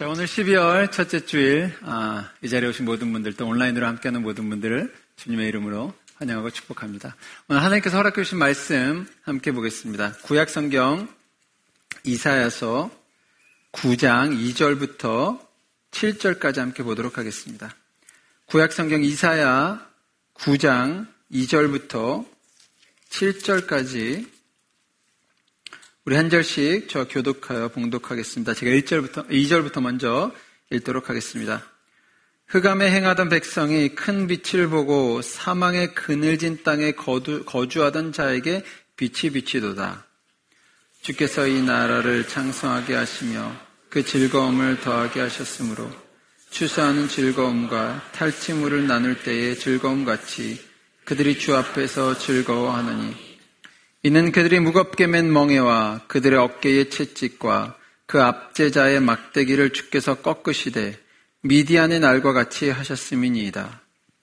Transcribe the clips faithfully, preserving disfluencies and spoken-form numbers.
오늘 십이월 첫째 주일 아, 이 자리에 오신 모든 분들 또 온라인으로 함께하는 모든 분들을 주님의 이름으로 환영하고 축복합니다. 오늘 하나님께서 허락해 주신 말씀 함께 보겠습니다. 구약성경 이사야서 구 장 이 절부터 칠 절까지 함께 보도록 하겠습니다. 구약성경 이사야 구 장 이 절부터 칠 절까지 우리 한 절씩 저 교독하여 봉독하겠습니다. 제가 일 절부터, 이 절부터 먼저 읽도록 하겠습니다. 흑암에 행하던 백성이 큰 빛을 보고 사망의 그늘진 땅에 거두, 거주하던 자에게 빛이 비치도다. 주께서 이 나라를 창성하게 하시며 그 즐거움을 더하게 하셨으므로 추수하는 즐거움과 탈취물을 나눌 때의 즐거움같이 그들이 주 앞에서 즐거워하느니 이는 그들이 무겁게 맨 멍에와 그들의 어깨의 채찍과 그 압제자의 막대기를 주께서 꺾으시되 미디안의 날과 같이 하셨음이니이다.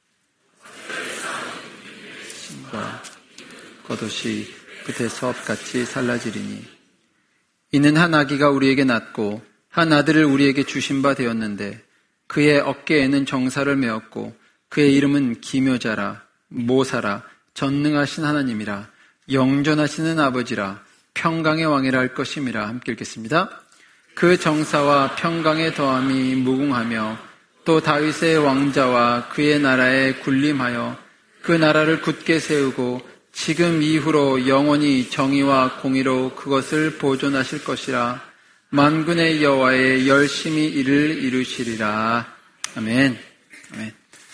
신과 겉옷이 끝에 서업같이 살라지리니 이는 한 아기가 우리에게 낳고 한 아들을 우리에게 주신 바 되었는데 그의 어깨에는 정사를 메었고 그의 이름은 기묘자라 모사라 전능하신 하나님이라 영존하시는 아버지라 평강의 왕이라 할 것임이라. 함께 읽겠습니다. 그 정사와 평강의 더함이 무궁하며 또 다윗의 왕자와 그의 나라에 군림하여 그 나라를 굳게 세우고 지금 이후로 영원히 정의와 공의로 그것을 보존하실 것이라. 만군의 여호와의 열심히 이를 이루시리라. 아멘. 아멘.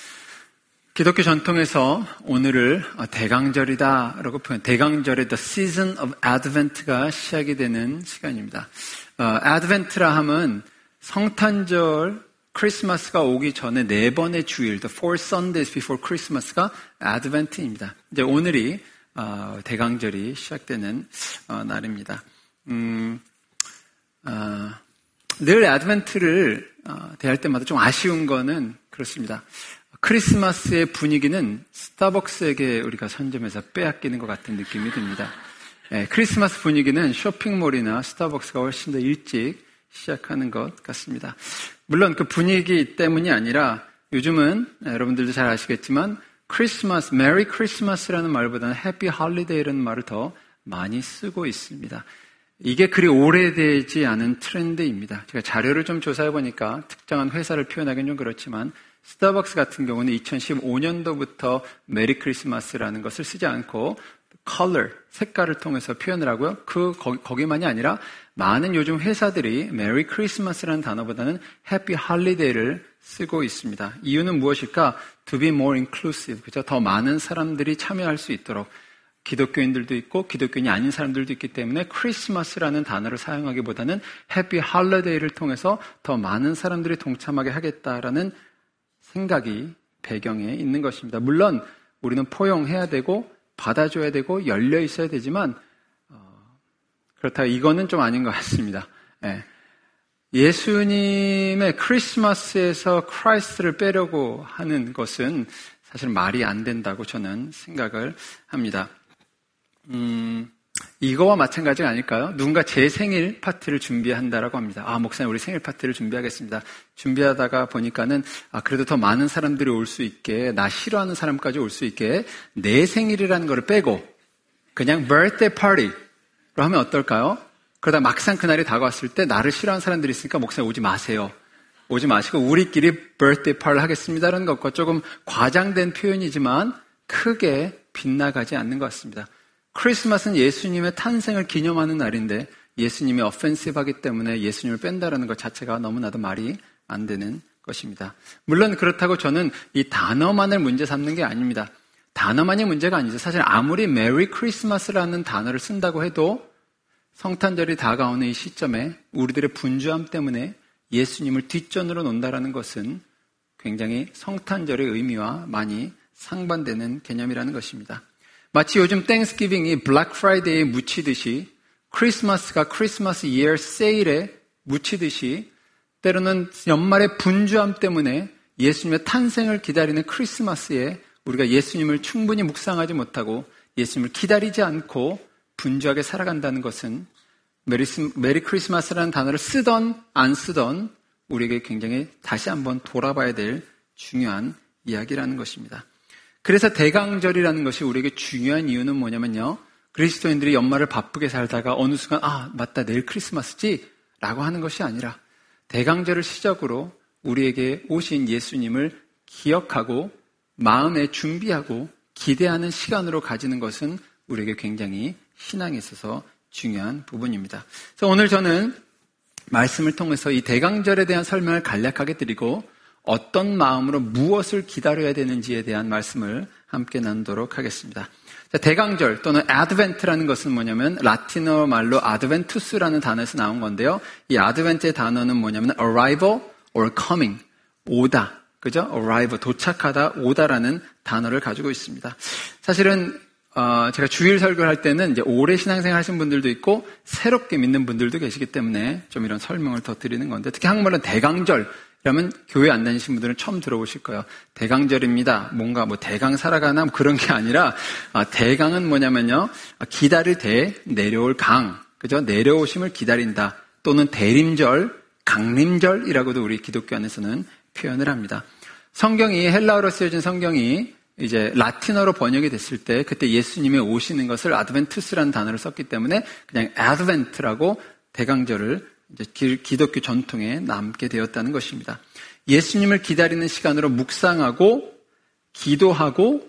기독교 전통에서 오늘을 대강절이다라고 표현, 대강절의 The Season of Advent가 시작이 되는 시간입니다. 어, Advent라 함은 성탄절, 크리스마스가 오기 전에 네 번의 주일, The Four Sundays Before Christmas가 Advent입니다. 이제 오늘이 어, 대강절이 시작되는 어, 날입니다. 음, 어, 늘 Advent를 어, 대할 때마다 좀 아쉬운 거는 그렇습니다. 크리스마스의 분위기는 스타벅스에게 우리가 선점해서 빼앗기는 것 같은 느낌이 듭니다. 네, 크리스마스 분위기는 쇼핑몰이나 스타벅스가 훨씬 더 일찍 시작하는 것 같습니다. 물론 그 분위기 때문이 아니라 요즘은 여러분들도 잘 아시겠지만 크리스마스, 메리 크리스마스라는 말보다는 해피 홀리데이라는 말을 더 많이 쓰고 있습니다. 이게 그리 오래되지 않은 트렌드입니다. 제가 자료를 좀 조사해 보니까 특정한 회사를 표현하기는 좀 그렇지만 스타벅스 같은 경우는 이천십오 년도부터 메리 크리스마스라는 것을 쓰지 않고 컬러, 색깔을 통해서 표현을 하고요. 그 거기, 거기만이 아니라 많은 요즘 회사들이 메리 크리스마스라는 단어보다는 해피 홀리데이를 쓰고 있습니다. 이유는 무엇일까? To be more inclusive. 그죠? 더 많은 사람들이 참여할 수 있도록 기독교인들도 있고 기독교인이 아닌 사람들도 있기 때문에 크리스마스라는 단어를 사용하기보다는 해피 홀리데이를 통해서 더 많은 사람들이 동참하게 하겠다라는 생각이 배경에 있는 것입니다. 물론 우리는 포용해야 되고 받아줘야 되고 열려 있어야 되지만 어, 그렇다고 이거는 좀 아닌 것 같습니다. 예. 예수님의 크리스마스에서 크라이스트를 빼려고 하는 것은 사실 말이 안 된다고 저는 생각을 합니다. 음, 이거와 마찬가지가 아닐까요? 누군가 제 생일 파티를 준비한다라고 합니다. 아, 목사님 우리 생일 파티를 준비하겠습니다. 준비하다가 보니까는 아, 그래도 더 많은 사람들이 올 수 있게, 나 싫어하는 사람까지 올 수 있게 내 생일이라는 거를 빼고 그냥 birthday party로 하면 어떨까요? 그러다 막상 그날이 다가왔을 때 나를 싫어하는 사람들이 있으니까 목사님 오지 마세요. 오지 마시고 우리끼리 birthday party를 하겠습니다라는 것과 조금 과장된 표현이지만 크게 빗나가지 않는 것 같습니다. 크리스마스는 예수님의 탄생을 기념하는 날인데 예수님이 어펜시브하기 때문에 예수님을 뺀다라는 것 자체가 너무나도 말이 안 되는 것입니다. 물론 그렇다고 저는 이 단어만을 문제 삼는 게 아닙니다. 단어만이 문제가 아니죠. 사실 아무리 메리 크리스마스라는 단어를 쓴다고 해도 성탄절이 다가오는 이 시점에 우리들의 분주함 때문에 예수님을 뒷전으로 놓는다라는 것은 굉장히 성탄절의 의미와 많이 상반되는 개념이라는 것입니다. 마치 요즘 땡스기빙이 블랙 프라이데이에 묻히듯이 크리스마스가 크리스마스 이어 세일에 묻히듯이 때로는 연말의 분주함 때문에 예수님의 탄생을 기다리는 크리스마스에 우리가 예수님을 충분히 묵상하지 못하고 예수님을 기다리지 않고 분주하게 살아간다는 것은 메리, 메리 크리스마스라는 단어를 쓰던 안 쓰던 우리에게 굉장히 다시 한번 돌아봐야 될 중요한 이야기라는 것입니다. 그래서 대강절이라는 것이 우리에게 중요한 이유는 뭐냐면요. 그리스도인들이 연말을 바쁘게 살다가 어느 순간 아 맞다 내일 크리스마스지 라고 하는 것이 아니라 대강절을 시작으로 우리에게 오신 예수님을 기억하고 마음에 준비하고 기대하는 시간으로 가지는 것은 우리에게 굉장히 신앙에 있어서 중요한 부분입니다. 그래서 오늘 저는 말씀을 통해서 이 대강절에 대한 설명을 간략하게 드리고 어떤 마음으로 무엇을 기다려야 되는지에 대한 말씀을 함께 나누도록 하겠습니다. 자, 대강절 또는 아드벤트라는 것은 뭐냐면 라틴어 말로 아드벤투스라는 단어에서 나온 건데요. 이 아드벤트의 단어는 뭐냐면 arrival or coming, 오다, 그죠? arrival, 도착하다, 오다라는 단어를 가지고 있습니다. 사실은 어, 제가 주일 설교를 할 때는 이제 오래 신앙생활 하신 분들도 있고 새롭게 믿는 분들도 계시기 때문에 좀 이런 설명을 더 드리는 건데 특히 한국말로 대강절 이러면 교회 안 다니신 분들은 처음 들어보실 거예요. 대강절입니다. 뭔가 뭐 대강 살아가나 뭐 그런 게 아니라 아, 대강은 뭐냐면요. 기다릴 대 내려올 강, 그죠? 내려오심을 기다린다. 또는 대림절, 강림절이라고도 우리 기독교 안에서는 표현을 합니다. 성경이 헬라어로 쓰여진 성경이 이제 라틴어로 번역이 됐을 때 그때 예수님의 오시는 것을 아드벤투스라는 단어를 썼기 때문에 그냥 아드벤트라고 대강절을 이제 기독교 전통에 남게 되었다는 것입니다. 예수님을 기다리는 시간으로 묵상하고 기도하고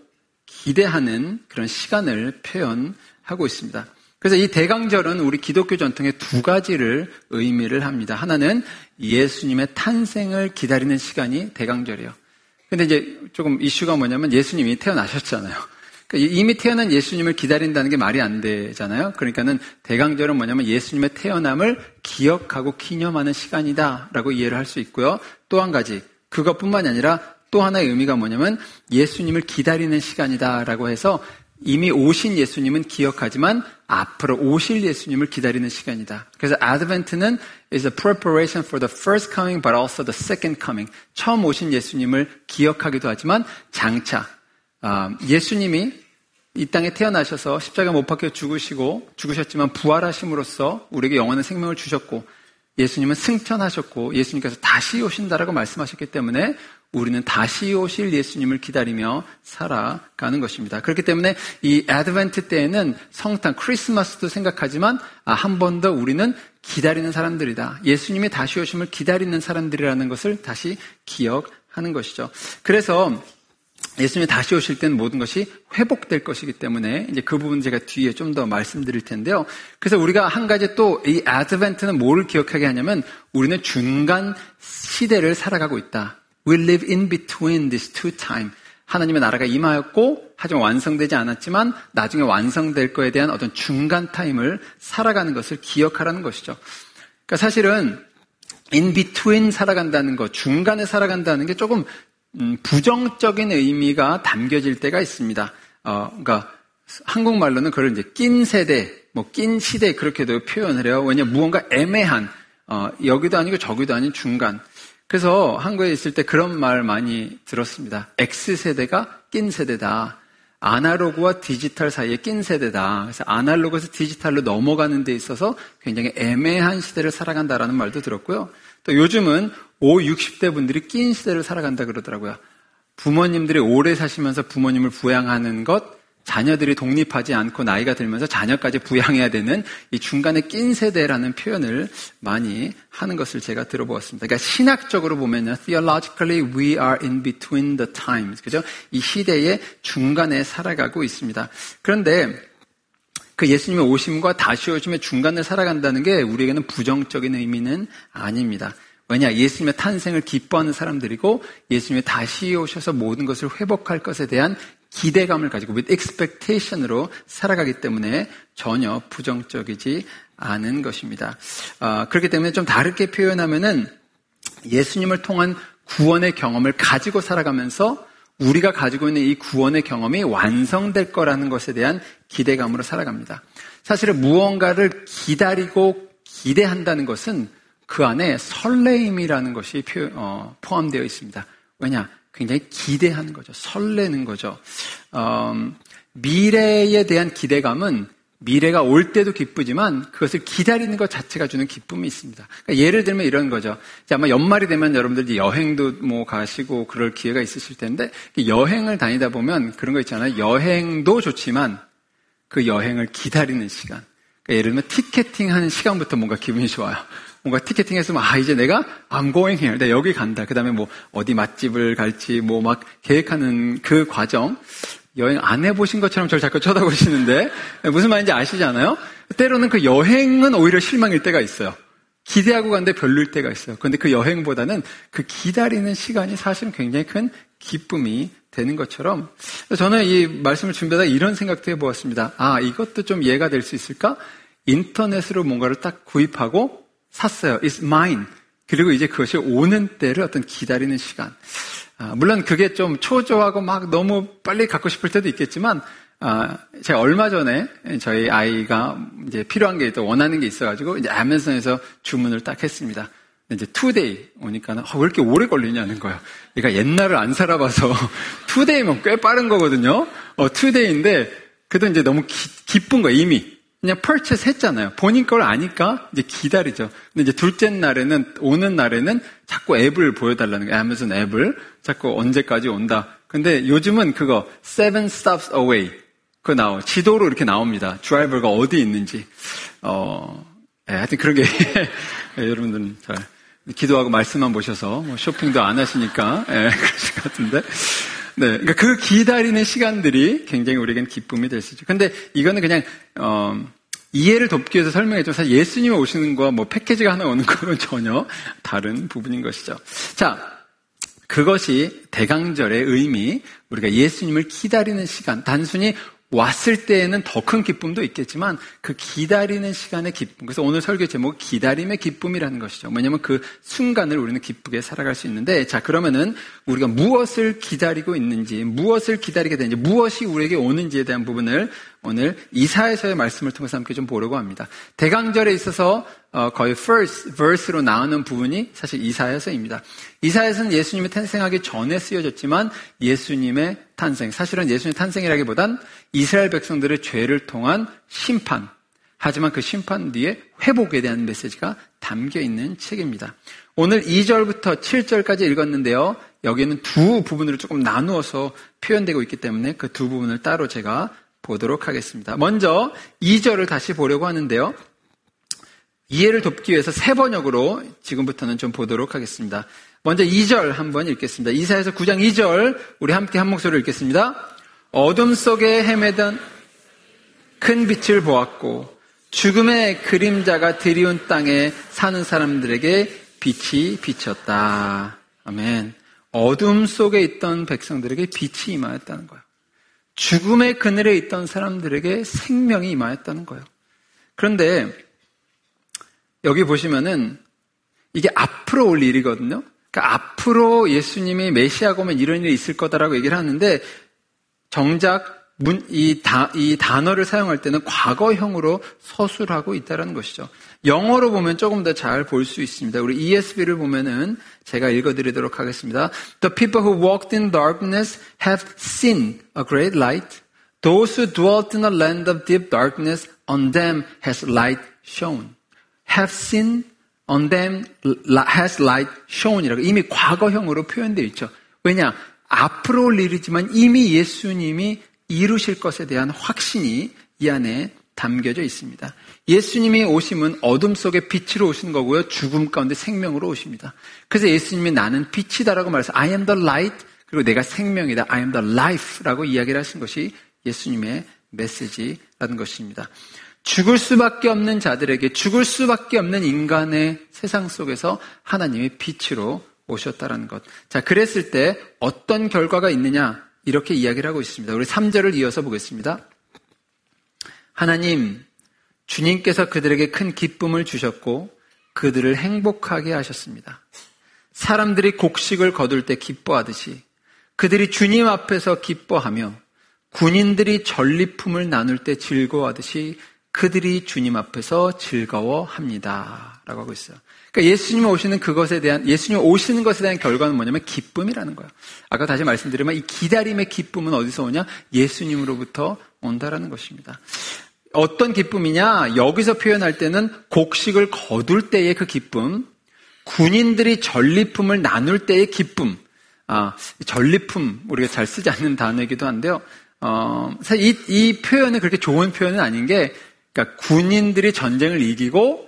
기대하는 그런 시간을 표현하고 있습니다. 그래서 이 대강절은 우리 기독교 전통의 두 가지를 의미를 합니다. 하나는 예수님의 탄생을 기다리는 시간이 대강절이에요. 근데 이제 조금 이슈가 뭐냐면 예수님이 태어나셨잖아요. 그러니까 이미 태어난 예수님을 기다린다는 게 말이 안 되잖아요. 그러니까는 대강절은 뭐냐면 예수님의 태어남을 기억하고 기념하는 시간이다라고 이해를 할 수 있고요. 또 한 가지, 그것뿐만이 아니라 또 하나의 의미가 뭐냐면 예수님을 기다리는 시간이다라고 해서 이미 오신 예수님은 기억하지만 앞으로 오실 예수님을 기다리는 시간이다. 그래서 Advent는 is a preparation for the first coming but also the second coming. 처음 오신 예수님을 기억하기도 하지만 장차 예수님이 이 땅에 태어나셔서 십자가 못 박혀 죽으시고 죽으셨지만 부활하심으로써 우리에게 영원한 생명을 주셨고 예수님은 승천하셨고 예수님께서 다시 오신다라고 말씀하셨기 때문에 우리는 다시 오실 예수님을 기다리며 살아가는 것입니다. 그렇기 때문에 이 아드벤트 때에는 성탄, 크리스마스도 생각하지만 아, 한 번 더 우리는 기다리는 사람들이다. 예수님이 다시 오심을 기다리는 사람들이라는 것을 다시 기억하는 것이죠. 그래서 예수님이 다시 오실 때는 모든 것이 회복될 것이기 때문에 이제 그 부분 제가 뒤에 좀 더 말씀드릴 텐데요. 그래서 우리가 한 가지 또 이 아드벤트는 뭐를 기억하게 하냐면 우리는 중간 시대를 살아가고 있다. We live in between these two times. 하나님의 나라가 임하였고 하지만 완성되지 않았지만 나중에 완성될 거에 대한 어떤 중간 타임을 살아가는 것을 기억하라는 것이죠. 그러니까 사실은 in between 살아간다는 것, 중간에 살아간다는 게 조금 음, 부정적인 의미가 담겨질 때가 있습니다. 어, 그러니까 한국말로는 그걸 이제 낀 세대, 뭐 낀 시대 그렇게도 표현을 해요. 왜냐하면 무언가 애매한 어, 여기도 아니고 저기도 아닌 중간. 그래서 한국에 있을 때 그런 말 많이 들었습니다. X세대가 낀 세대다. 아날로그와 디지털 사이에 낀 세대다. 그래서 아날로그에서 디지털로 넘어가는 데 있어서 굉장히 애매한 시대를 살아간다라는 말도 들었고요. 또 요즘은 오, 육십 대 분들이 낀 시대를 살아간다 그러더라고요. 부모님들이 오래 사시면서 부모님을 부양하는 것, 자녀들이 독립하지 않고 나이가 들면서 자녀까지 부양해야 되는 이 중간에 낀 세대라는 표현을 많이 하는 것을 제가 들어보았습니다. 그러니까 신학적으로 보면요, theologically we are in between the times, 그죠? 이 시대의 중간에 살아가고 있습니다. 그런데 그 예수님의 오심과 다시 오심의 중간에 살아간다는 게 우리에게는 부정적인 의미는 아닙니다. 왜냐? 예수님의 탄생을 기뻐하는 사람들이고 예수님이 다시 오셔서 모든 것을 회복할 것에 대한 기대감을 가지고 with expectation으로 살아가기 때문에 전혀 부정적이지 않은 것입니다. 어, 그렇기 때문에 좀 다르게 표현하면은 예수님을 통한 구원의 경험을 가지고 살아가면서 우리가 가지고 있는 이 구원의 경험이 완성될 거라는 것에 대한 기대감으로 살아갑니다. 사실은 무언가를 기다리고 기대한다는 것은 그 안에 설레임이라는 것이 표, 어, 포함되어 있습니다. 왜냐? 굉장히 기대하는 거죠. 설레는 거죠. 어, 미래에 대한 기대감은 미래가 올 때도 기쁘지만 그것을 기다리는 것 자체가 주는 기쁨이 있습니다. 그러니까 예를 들면 이런 거죠. 이제 아마 연말이 되면 여러분들 이제 여행도 뭐 가시고 그럴 기회가 있으실 텐데 여행을 다니다 보면 그런 거 있잖아요. 여행도 좋지만 그 여행을 기다리는 시간. 그러니까 예를 들면 티켓팅 하는 시간부터 뭔가 기분이 좋아요. 뭔가 티켓팅 했으면 아 이제 내가 I'm going here. 내가 여기 간다. 그 다음에 뭐 어디 맛집을 갈지 뭐 막 계획하는 그 과정. 여행 안 해보신 것처럼 저를 자꾸 쳐다보시는데 무슨 말인지 아시잖아요? 때로는 그 여행은 오히려 실망일 때가 있어요. 기대하고 갔는데 별로일 때가 있어요. 그런데 그 여행보다는 그 기다리는 시간이 사실은 굉장히 큰 기쁨이 되는 것처럼 저는 이 말씀을 준비하다 이런 생각도 해보았습니다. 아, 이것도 좀 이해가 될 수 있을까? 인터넷으로 뭔가를 딱 구입하고 샀어요. It's mine. 그리고 이제 그것이 오는 때를 어떤 기다리는 시간. 아, 물론 그게 좀 초조하고 막 너무 빨리 갖고 싶을 때도 있겠지만, 아, 제가 얼마 전에 저희 아이가 이제 필요한 게 또 원하는 게 있어가지고 이제 아마존에서 주문을 딱 했습니다. 이제 투데이 오니까 아, 왜 이렇게 오래 걸리냐는 거예요. 그러니까 옛날을 안 살아봐서 투데이면 꽤 빠른 거거든요. 어, 투데이인데 그래도 이제 너무 기, 기쁜 거예요, 이미. 그냥 purchase 했잖아요. 본인 걸 아니까 이제 기다리죠. 근데 이제 둘째 날에는, 오는 날에는 자꾸 앱을 보여달라는 거예요. 아마존 앱을. 자꾸 언제까지 온다. 근데 요즘은 그거, seven stops away. 그거 나와요. 지도로 이렇게 나옵니다. 드라이버가 어디 있는지. 어, 예, 하여튼 그런 게, 예, 여러분들은 잘, 기도하고 말씀만 보셔서, 뭐 쇼핑도 안 하시니까, 예, 그러실 것 같은데. 네, 그러니까 그 기다리는 시간들이 굉장히 우리에겐 기쁨이 될 수 있죠. 근데 이거는 그냥 어, 이해를 돕기 위해서 설명했죠. 사실 예수님이 오시는 거와 뭐 패키지가 하나 오는 거는 전혀 다른 부분인 것이죠. 자, 그것이 대강절의 의미, 우리가 예수님을 기다리는 시간, 단순히 왔을 때에는 더 큰 기쁨도 있겠지만 그 기다리는 시간의 기쁨. 그래서 오늘 설교 제목은 기다림의 기쁨이라는 것이죠. 왜냐하면 그 순간을 우리는 기쁘게 살아갈 수 있는데, 자, 그러면은 우리가 무엇을 기다리고 있는지, 무엇을 기다리게 되는지, 무엇이 우리에게 오는지에 대한 부분을 오늘 이사야서의 말씀을 통해서 함께 좀 보려고 합니다. 대강절에 있어서 어, 거의 first verse로 나오는 부분이 사실 이사야서입니다. 이사야서는 예수님이 탄생하기 전에 쓰여졌지만 예수님의 탄생, 사실은 예수님의 탄생이라기보단 이스라엘 백성들의 죄를 통한 심판, 하지만 그 심판 뒤에 회복에 대한 메시지가 담겨 있는 책입니다. 오늘 이 절부터 칠 절까지 읽었는데요. 여기는 두 부분으로 조금 나누어서 표현되고 있기 때문에 그 두 부분을 따로 제가 보도록 하겠습니다. 먼저 이 절을 다시 보려고 하는데요. 이해를 돕기 위해서 세 번역으로 지금부터는 좀 보도록 하겠습니다. 먼저 이 절 한번 읽겠습니다. 이사야서 구 장 이 절 우리 함께 한 목소리로 읽겠습니다. 어둠 속에 헤매던 큰 빛을 보았고 죽음의 그림자가 드리운 땅에 사는 사람들에게 빛이 비쳤다. 아멘. 어둠 속에 있던 백성들에게 빛이 임하였다는 거예요. 죽음의 그늘에 있던 사람들에게 생명이 임하였다는 거예요. 그런데 여기 보시면은 이게 앞으로 올 일이거든요. 그러니까 앞으로 예수님이 메시아가 오면 이런 일이 있을 거다라고 얘기를 하는데 정작 문, 이, 다, 이 단어를 사용할 때는 과거형으로 서술하고 있다는 것이죠. 영어로 보면 조금 더 잘 볼 수 있습니다. 우리 이에스비를 보면은 제가 읽어드리도록 하겠습니다. The people who walked in darkness have seen a great light. Those who dwelt in a land of deep darkness, on them has light shone. have seen, on them has light shone이라고 이미 과거형으로 표현되어 있죠. 왜냐? 앞으로 올 일이지만 이미 예수님이 이루실 것에 대한 확신이 이 안에 담겨져 있습니다. 예수님이 오심은 어둠 속에 빛으로 오시는 거고요. 죽음 가운데 생명으로 오십니다. 그래서 예수님이 나는 빛이다라고 말해서 I am the light, 그리고 내가 생명이다. I am the life라고 이야기를 하신 것이 예수님의 메시지라는 것입니다. 죽을 수밖에 없는 자들에게, 죽을 수밖에 없는 인간의 세상 속에서 하나님의 빛으로 오셨다는 것. 자, 그랬을 때 어떤 결과가 있느냐? 이렇게 이야기를 하고 있습니다. 우리 삼 절을 이어서 보겠습니다. 하나님, 주님께서 그들에게 큰 기쁨을 주셨고 그들을 행복하게 하셨습니다. 사람들이 곡식을 거둘 때 기뻐하듯이 그들이 주님 앞에서 기뻐하며 군인들이 전리품을 나눌 때 즐거워하듯이 그들이 주님 앞에서 즐거워합니다. 라고 하고 있어요. 그러니까 예수님이 오시는 그것에 대한, 예수님이 오시는 것에 대한 결과는 뭐냐면 기쁨이라는 거예요. 아까 다시 말씀드리면 이 기다림의 기쁨은 어디서 오냐? 예수님으로부터 온다라는 것입니다. 어떤 기쁨이냐? 여기서 표현할 때는 곡식을 거둘 때의 그 기쁨, 군인들이 전리품을 나눌 때의 기쁨. 아, 전리품 우리가 잘 쓰지 않는 단어이기도 한데요. 어, 사실 이, 이 표현은 그렇게 좋은 표현은 아닌 게, 그러니까 군인들이 전쟁을 이기고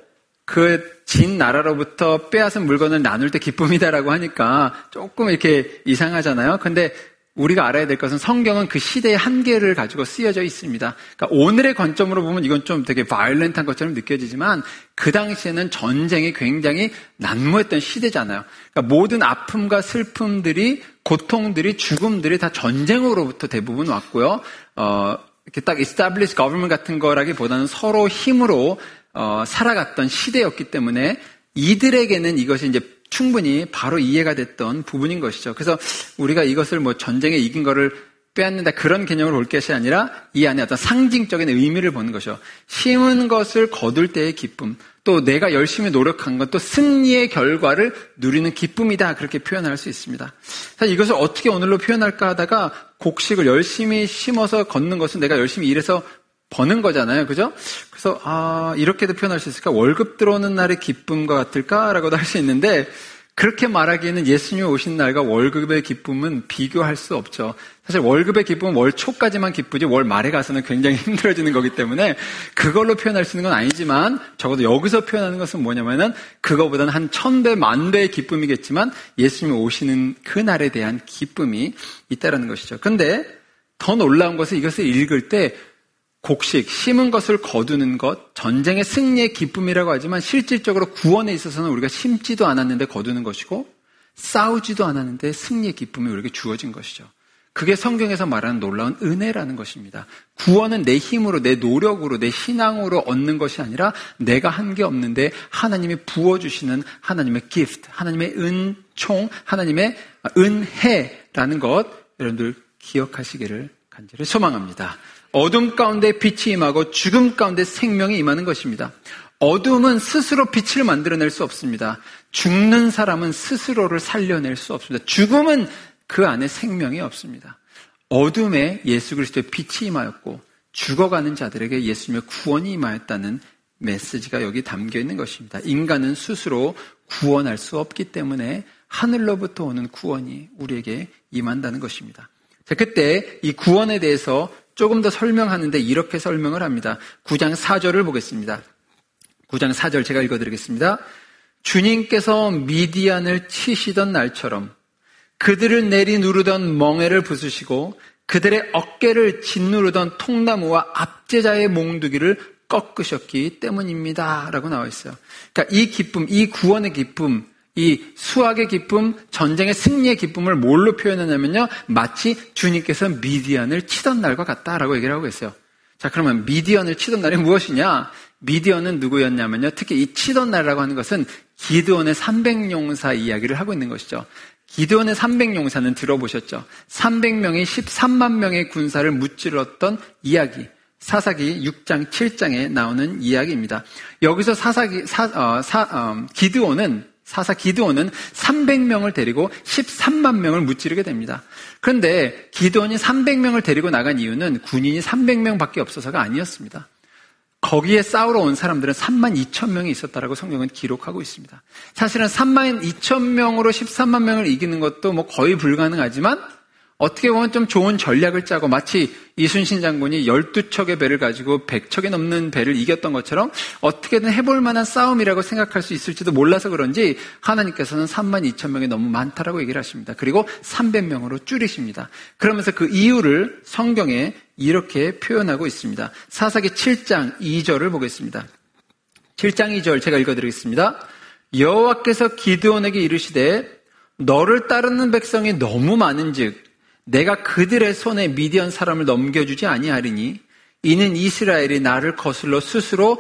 그 진 나라로부터 빼앗은 물건을 나눌 때 기쁨이다라고 하니까 조금 이렇게 이상하잖아요. 근데 우리가 알아야 될 것은 성경은 그 시대의 한계를 가지고 쓰여져 있습니다. 그러니까 오늘의 관점으로 보면 이건 좀 되게 바이올렌트한 것처럼 느껴지지만 그 당시에는 전쟁이 굉장히 난무했던 시대잖아요. 그러니까 모든 아픔과 슬픔들이, 고통들이, 죽음들이 다 전쟁으로부터 대부분 왔고요. 어, 이렇게 딱 established government 같은 거라기보다는 서로 힘으로 어, 살아갔던 시대였기 때문에 이들에게는 이것이 이제 충분히 바로 이해가 됐던 부분인 것이죠. 그래서 우리가 이것을 뭐 전쟁에 이긴 거를 빼앗는다 그런 개념으로 볼 것이 아니라 이 안에 어떤 상징적인 의미를 보는 것이죠. 심은 것을 거둘 때의 기쁨, 또 내가 열심히 노력한 것, 또 승리의 결과를 누리는 기쁨이다 그렇게 표현할 수 있습니다. 사실 이것을 어떻게 오늘로 표현할까 하다가 곡식을 열심히 심어서 걷는 것은 내가 열심히 일해서 버는 거잖아요. 그죠? 그래서, 아, 이렇게도 표현할 수 있을까? 월급 들어오는 날의 기쁨과 같을까라고도 할 수 있는데, 그렇게 말하기에는 예수님이 오신 날과 월급의 기쁨은 비교할 수 없죠. 사실 월급의 기쁨은 월 초까지만 기쁘지 월 말에 가서는 굉장히 힘들어지는 거기 때문에 그걸로 표현할 수 있는 건 아니지만 적어도 여기서 표현하는 것은 뭐냐면은 그거보다는 한 천 배, 만 배의 기쁨이겠지만 예수님이 오시는 그 날에 대한 기쁨이 있다라는 것이죠. 그런데 더 놀라운 것은 이것을 읽을 때 곡식, 심은 것을 거두는 것, 전쟁의 승리의 기쁨이라고 하지만 실질적으로 구원에 있어서는 우리가 심지도 않았는데 거두는 것이고 싸우지도 않았는데 승리의 기쁨이 우리에게 주어진 것이죠. 그게 성경에서 말하는 놀라운 은혜라는 것입니다. 구원은 내 힘으로, 내 노력으로, 내 신앙으로 얻는 것이 아니라 내가 한 게 없는데 하나님이 부어주시는 하나님의 gift, 하나님의 은총, 하나님의 은혜라는 것 여러분들 기억하시기를 간절히 소망합니다. 어둠 가운데 빛이 임하고 죽음 가운데 생명이 임하는 것입니다. 어둠은 스스로 빛을 만들어낼 수 없습니다. 죽는 사람은 스스로를 살려낼 수 없습니다. 죽음은 그 안에 생명이 없습니다. 어둠에 예수 그리스도의 빛이 임하였고 죽어가는 자들에게 예수님의 구원이 임하였다는 메시지가 여기 담겨 있는 것입니다. 인간은 스스로 구원할 수 없기 때문에 하늘로부터 오는 구원이 우리에게 임한다는 것입니다. 자, 그때 이 구원에 대해서 조금 더 설명하는데 이렇게 설명을 합니다. 구 장 사 절을 보겠습니다. 구 장 사 절 제가 읽어드리겠습니다. 주님께서 미디안을 치시던 날처럼 그들을 내리누르던 멍에를 부수시고 그들의 어깨를 짓누르던 통나무와 압제자의 몽두기를 꺾으셨기 때문입니다. 라고 나와 있어요. 그러니까 이 기쁨, 이 구원의 기쁨, 이 수학의 기쁨, 전쟁의 승리의 기쁨을 뭘로 표현하냐면요. 마치 주님께서 미디안을 치던 날과 같다라고 얘기를 하고 있어요. 자, 그러면 미디안을 치던 날이 무엇이냐? 미디안은 누구였냐면요. 특히 이 치던 날이라고 하는 것은 기드온의 삼백 용사 이야기를 하고 있는 것이죠. 기드온의 삼백 용사는 들어보셨죠? 삼백 명이 십삼만 명의 군사를 무찔렀던 이야기. 사사기 육 장, 칠 장에 나오는 이야기입니다. 여기서 사사기, 사, 어, 사, 어, 기드온은 사사 기드온은 삼백 명을 데리고 십삼만 명을 무찌르게 됩니다. 그런데 기드온이 삼백 명을 데리고 나간 이유는 군인이 삼백 명밖에 없어서가 아니었습니다. 거기에 싸우러 온 사람들은 삼만 이천 명이 있었다라고 성경은 기록하고 있습니다. 사실은 삼만 이천 명으로 십삼만 명을 이기는 것도 뭐 거의 불가능하지만 어떻게 보면 좀 좋은 전략을 짜고 마치 이순신 장군이 열두 척의 배를 가지고 백 척이 넘는 배를 이겼던 것처럼 어떻게든 해볼 만한 싸움이라고 생각할 수 있을지도 몰라서 그런지 하나님께서는 삼만 이천 명이 너무 많다라고 얘기를 하십니다. 그리고 삼백 명으로 줄이십니다. 그러면서 그 이유를 성경에 이렇게 표현하고 있습니다. 사사기 칠 장 이 절을 보겠습니다. 칠 장 이 절 제가 읽어드리겠습니다. 여호와께서 기드온에게 이르시되 너를 따르는 백성이 너무 많은즉 내가 그들의 손에 미디안 사람을 넘겨주지 아니하리니 이는 이스라엘이 나를 거슬러 스스로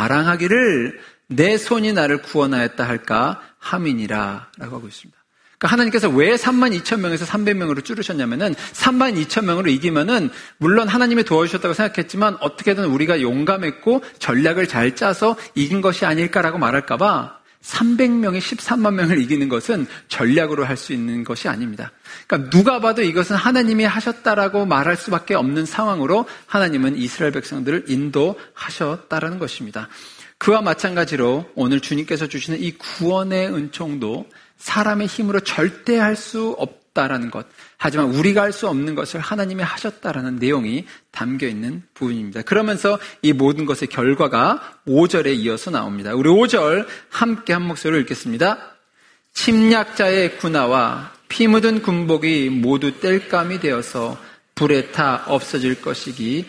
자랑하기를 내 손이 나를 구원하였다 할까 함이니라 라고 하고 있습니다. 그러니까 하나님께서 왜 삼만 이천 명에서 삼백 명으로 줄으셨냐면은 삼만 이천 명으로 이기면은 물론 하나님이 도와주셨다고 생각했지만 어떻게든 우리가 용감했고 전략을 잘 짜서 이긴 것이 아닐까라고 말할까봐 삼백 명이 십삼만 명을 이기는 것은 전략으로 할 수 있는 것이 아닙니다. 그러니까 누가 봐도 이것은 하나님이 하셨다라고 말할 수밖에 없는 상황으로 하나님은 이스라엘 백성들을 인도하셨다라는 것입니다. 그와 마찬가지로 오늘 주님께서 주시는 이 구원의 은총도 사람의 힘으로 절대 할 수 없다라는 것, 하지만 우리가 할 수 없는 것을 하나님이 하셨다라는 내용이 담겨있는 부분입니다. 그러면서 이 모든 것의 결과가 오 절에 이어서 나옵니다. 우리 오 절 함께 한 목소리로 읽겠습니다. 침략자의 군화와 피 묻은 군복이 모두 땔감이 되어서 불에 타 없어질 것이기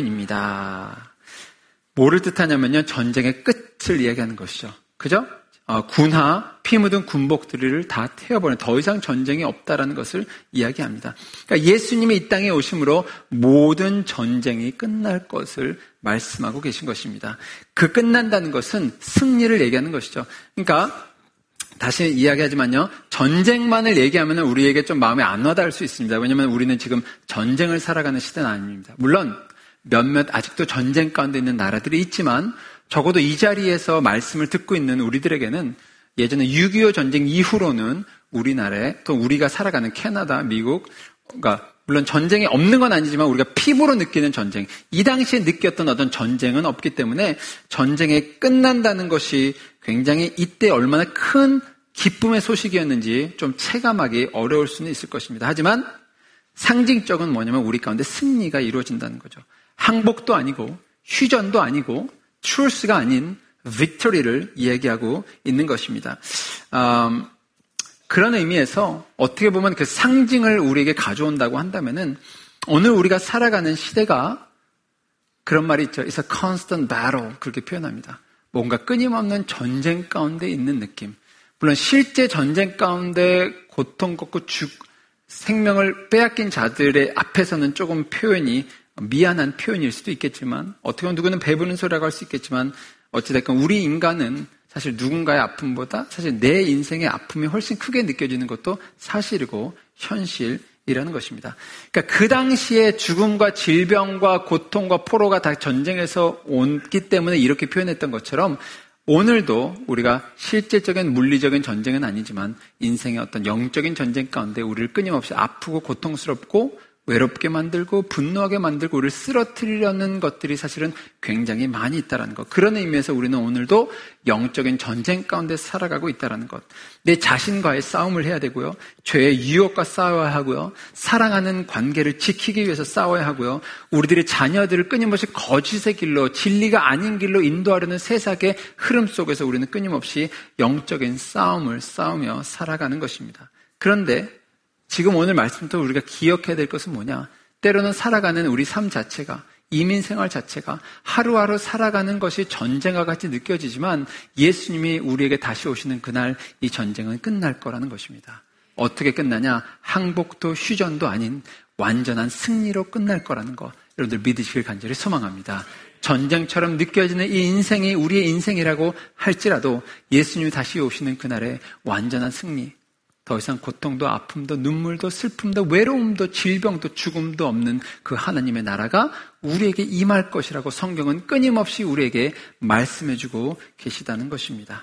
때문입니다. 뭐를 뜻하냐면요, 전쟁의 끝을 이야기하는 것이죠. 그죠? 어, 군화, 피 묻은 군복들을 다 태워버리는, 더 이상 전쟁이 없다라는 것을 이야기합니다. 그러니까 예수님이 이 땅에 오심으로 모든 전쟁이 끝날 것을 말씀하고 계신 것입니다. 그 끝난다는 것은 승리를 얘기하는 것이죠. 그러니까 다시 이야기하지만요, 전쟁만을 얘기하면 우리에게 좀 마음에 안 와닿을 수 있습니다. 왜냐하면 우리는 지금 전쟁을 살아가는 시대는 아닙니다. 물론 몇몇 아직도 전쟁 가운데 있는 나라들이 있지만 적어도 이 자리에서 말씀을 듣고 있는 우리들에게는 예전에 육이오 전쟁 이후로는 우리나라에, 또 우리가 살아가는 캐나다, 미국, 그러니까 물론 전쟁이 없는 건 아니지만 우리가 피부로 느끼는 전쟁, 이 당시에 느꼈던 어떤 전쟁은 없기 때문에 전쟁이 끝난다는 것이 굉장히 이때 얼마나 큰 기쁨의 소식이었는지 좀 체감하기 어려울 수는 있을 것입니다. 하지만 상징적은 뭐냐면 우리 가운데 승리가 이루어진다는 거죠. 항복도 아니고 휴전도 아니고 truce가 아닌 victory를 이야기하고 있는 것입니다. 음, 그런 의미에서 어떻게 보면 그 상징을 우리에게 가져온다고 한다면은 오늘 우리가 살아가는 시대가 그런 말이 있죠. It's a constant battle. 그렇게 표현합니다. 뭔가 끊임없는 전쟁 가운데 있는 느낌. 물론 실제 전쟁 가운데 고통 겪고 죽, 생명을 빼앗긴 자들의 앞에서는 조금 표현이 미안한 표현일 수도 있겠지만, 어떻게 보면 누구는 배부른 소리라고 할 수 있겠지만, 어찌됐건 우리 인간은 사실 누군가의 아픔보다 사실 내 인생의 아픔이 훨씬 크게 느껴지는 것도 사실이고 현실이라는 것입니다. 그러니까 그 당시에 죽음과 질병과 고통과 포로가 다 전쟁에서 온기 때문에 이렇게 표현했던 것처럼 오늘도 우리가 실질적인 물리적인 전쟁은 아니지만 인생의 어떤 영적인 전쟁 가운데 우리를 끊임없이 아프고 고통스럽고 외롭게 만들고 분노하게 만들고 우리를 쓰러뜨리려는 것들이 사실은 굉장히 많이 있다는 것. 그런 의미에서 우리는 오늘도 영적인 전쟁 가운데 살아가고 있다는 것. 내 자신과의 싸움을 해야 되고요. 죄의 유혹과 싸워야 하고요. 사랑하는 관계를 지키기 위해서 싸워야 하고요. 우리들의 자녀들을 끊임없이 거짓의 길로, 진리가 아닌 길로 인도하려는 세상의 흐름 속에서 우리는 끊임없이 영적인 싸움을 싸우며 살아가는 것입니다. 그런데 지금 오늘 말씀부터 우리가 기억해야 될 것은 뭐냐? 때로는 살아가는 우리 삶 자체가, 이민 생활 자체가 하루하루 살아가는 것이 전쟁과 같이 느껴지지만 예수님이 우리에게 다시 오시는 그날 이 전쟁은 끝날 거라는 것입니다. 어떻게 끝나냐? 항복도 휴전도 아닌 완전한 승리로 끝날 거라는 것. 여러분들 믿으시길 간절히 소망합니다. 전쟁처럼 느껴지는 이 인생이 우리의 인생이라고 할지라도 예수님이 다시 오시는 그날의 완전한 승리, 더 이상 고통도 아픔도 눈물도 슬픔도 외로움도 질병도 죽음도 없는 그 하나님의 나라가 우리에게 임할 것이라고 성경은 끊임없이 우리에게 말씀해주고 계시다는 것입니다.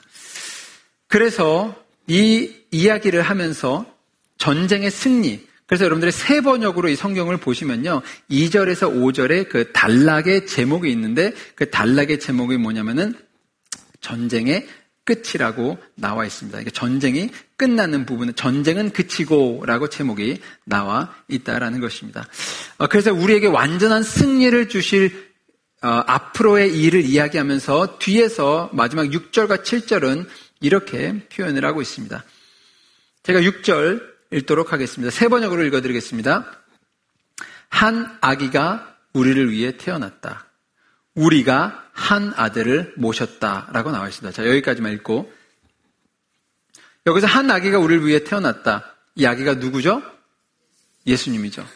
그래서 이 이야기를 하면서 전쟁의 승리, 그래서 여러분들의 새 번역으로 이 성경을 보시면요, 이 절에서 오 절에 그 단락의 제목이 있는데 그 단락의 제목이 뭐냐면은 전쟁의 끝이라고 나와 있습니다. 이게 전쟁이 끝나는 부분은 전쟁은 그치고라고 제목이 나와 있다라는 것입니다. 그래서 우리에게 완전한 승리를 주실 앞으로의 일을 이야기하면서 뒤에서 마지막 육 절과 칠 절은 이렇게 표현을 하고 있습니다. 제가 육 절 읽도록 하겠습니다. 새 번역으로 읽어드리겠습니다. 한 아기가 우리를 위해 태어났다. 우리가 한 아들을 모셨다라고 나와 있습니다. 자, 여기까지만 읽고, 여기서 한 아기가 우리를 위해 태어났다. 이 아기가 누구죠? 예수님이죠.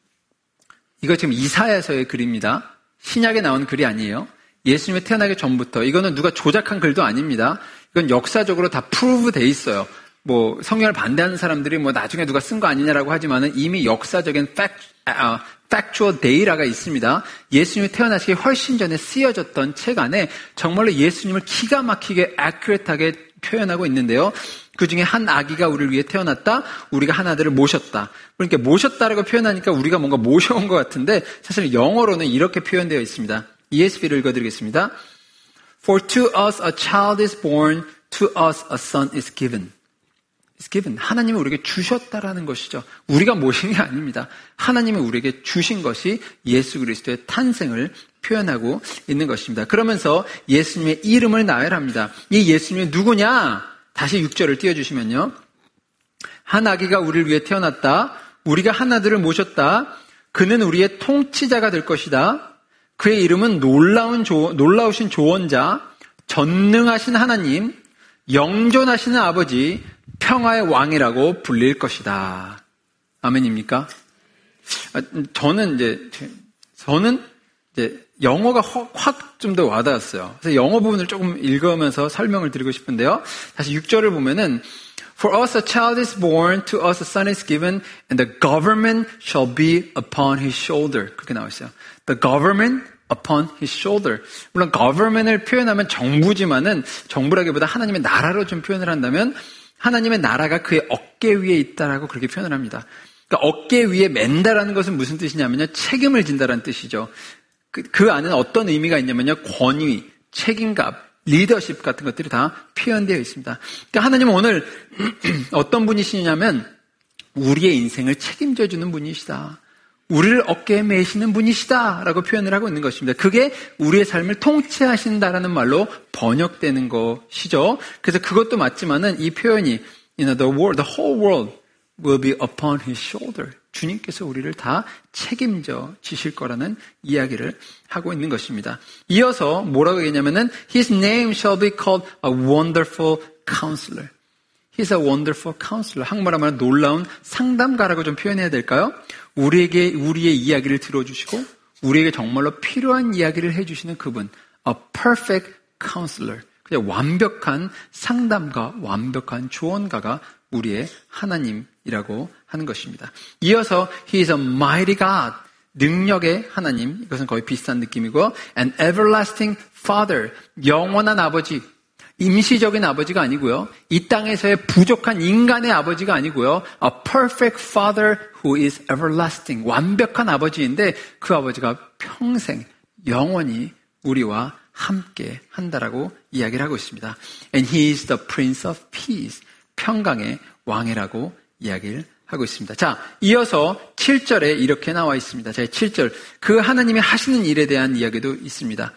이거 지금 이사야서의 글입니다. 신약에 나온 글이 아니에요. 예수님이 태어나기 전부터, 이거는 누가 조작한 글도 아닙니다. 이건 역사적으로 다 프루브 돼 있어요. 뭐 성경을 반대하는 사람들이 뭐 나중에 누가 쓴 거 아니냐라고 하지만은 이미 역사적인 팩, 아, factual data가 있습니다. 예수님이 태어나시기 훨씬 전에 쓰여졌던 책 안에 정말로 예수님을 기가 막히게 accurate하게 표현하고 있는데요. 그 중에 한 아기가 우리를 위해 태어났다. 우리가 한 아들을 모셨다. 그러니까 모셨다라고 표현하니까 우리가 뭔가 모셔온 것 같은데 사실 영어로는 이렇게 표현되어 있습니다. 이에스비를 읽어드리겠습니다. For to us a child is born, to us a son is given. is given. 하나님이 우리에게 주셨다라는 것이죠. 우리가 모신 게 아닙니다. 하나님이 우리에게 주신 것이 예수 그리스도의 탄생을 표현하고 있는 것입니다. 그러면서 예수님의 이름을 나열합니다. 이 예수님이 누구냐? 다시 육 절을 띄워주시면요. 한 아기가 우리를 위해 태어났다. 우리가 한 아들을 모셨다. 그는 우리의 통치자가 될 것이다. 그의 이름은 놀라운 조, 놀라우신 조언자, 전능하신 하나님, 영존하시는 아버지, 평화의 왕이라고 불릴 것이다. 아멘입니까? 저는 이제, 저는 이제 영어가 확 좀 더 와닿았어요. 그래서 영어 부분을 조금 읽으면서 설명을 드리고 싶은데요. 다시 육 절을 보면은 For us a child is born, to us a son is given, and the government shall be upon his shoulder. 그렇게 나와 있어요. The government upon his shoulder. 물론 government을 표현하면 정부지만은 정부라기보다 하나님의 나라로 좀 표현을 한다면 하나님의 나라가 그의 어깨 위에 있다라고 그렇게 표현을 합니다. 그러니까 어깨 위에 맨다라는 것은 무슨 뜻이냐면요. 책임을 진다라는 뜻이죠. 그, 그 안에는 어떤 의미가 있냐면요. 권위, 책임감, 리더십 같은 것들이 다 표현되어 있습니다. 그러니까 하나님은 오늘 어떤 분이시냐면 우리의 인생을 책임져 주는 분이시다. 우리를 어깨에 메시는 분이시다 라고 표현을 하고 있는 것입니다. 그게 우리의 삶을 통치하신다라는 말로 번역되는 것이죠. 그래서 그것도 맞지만은 이 표현이 you know, the world, the whole world will be upon his shoulder. 주님께서 우리를 다 책임져 주실 거라는 이야기를 하고 있는 것입니다. 이어서 뭐라고 얘기하냐면은 His name shall be called a wonderful counselor. He's a wonderful counselor. 한국말로 말하면 놀라운 상담가라고 좀 표현해야 될까요? 우리에게 우리의 이야기를 들어주시고 우리에게 정말로 필요한 이야기를 해주시는 그분. A perfect counselor. 그냥 완벽한 상담가, 완벽한 조언가가 우리의 하나님이라고 하는 것입니다. 이어서 He is a mighty God. 능력의 하나님. 이것은 거의 비슷한 느낌이고 An everlasting Father. 영원한 아버지. 임시적인 아버지가 아니고요. 이 땅에서의 부족한 인간의 아버지가 아니고요. A perfect Father who is everlasting. 완벽한 아버지인데 그 아버지가 평생 영원히 우리와 함께 한다라고 이야기를 하고 있습니다. And he is the Prince of Peace. 평강의 왕이라고 이야기를 하고 있습니다. 자, 이어서 칠 절에 이렇게 나와 있습니다. 자, 칠 절. 그 하나님이 하시는 일에 대한 이야기도 있습니다.